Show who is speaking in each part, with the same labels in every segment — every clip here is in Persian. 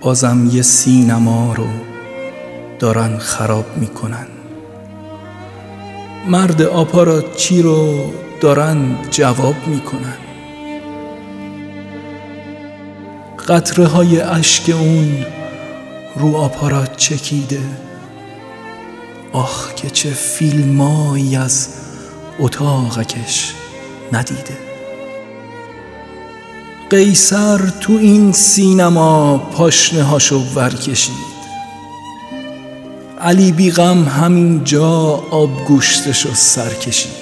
Speaker 1: بازم یه سینما رو دارن خراب میکنن. مرد آپاراتچی رو دارن جواب میکنن. قطره های اشک اون رو آپارات چکیده. آخ که چه فیلمایی از اتاقکش ندیده. قیصر تو این سینما پاشنه هاشو ورکشید. علی بیغم همین جا آبگوشتشو سر کشید.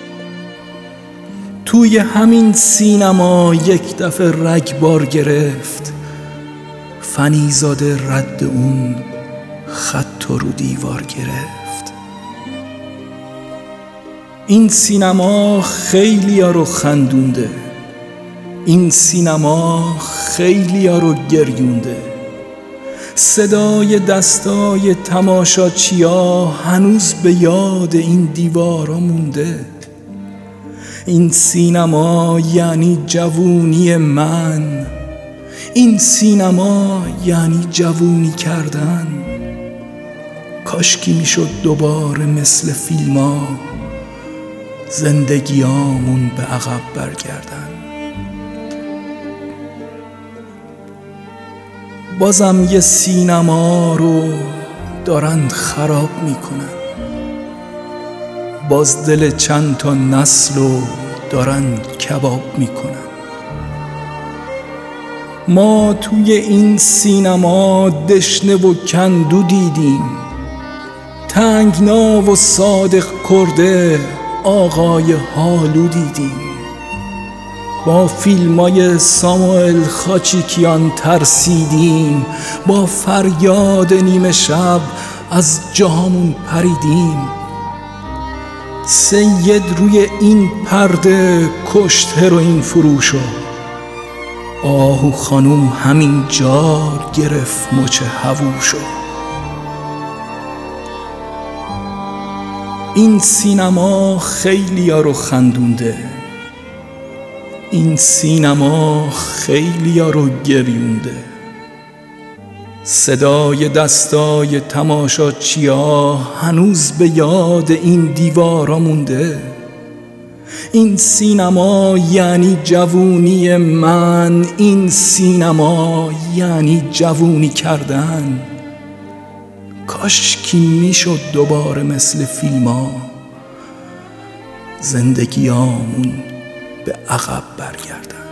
Speaker 1: توی همین سینما یک دفعه رگبار گرفت. فنیزاده رد اون خط رو دیوار گرفت. این سینما خیلیا رو خندونده. این سینما خیلیا رو گریونده. صدای دستای تماشاچیا هنوز به یاد این دیوارا مونده. این سینما یعنی جوونی من. این سینما یعنی جوونی کردن. کاشکی میشد دوباره مثل فیلما زندگیامون به عقب برگردن. بازم یه سینما رو دارن خراب میکنن. باز دل چند تا نسل رو دارن کباب میکنن. ما توی این سینما دشنه و کندو دیدیم. تنگنا و صادق کرده آقای حالو دیدیم. با فیلمای ساموئل خاچیکیان ترسیدیم. با فریاد نیمه شب از جامون پریدیم. سید روی این پرده کشت هروئین فروشو. آهو خانوم همین جا گرفت مچ هووشو. این سینما خیلیا رو خندونده. این سینما خیلیا رو گریونده. صدای دستای تماشاچیا هنوز به یاد این دیوارا مونده. این سینما یعنی جوونی من. این سینما یعنی جوونی کردن. کاشکی میشد دوباره مثل فیلما زندگیامون به عقب برگردن.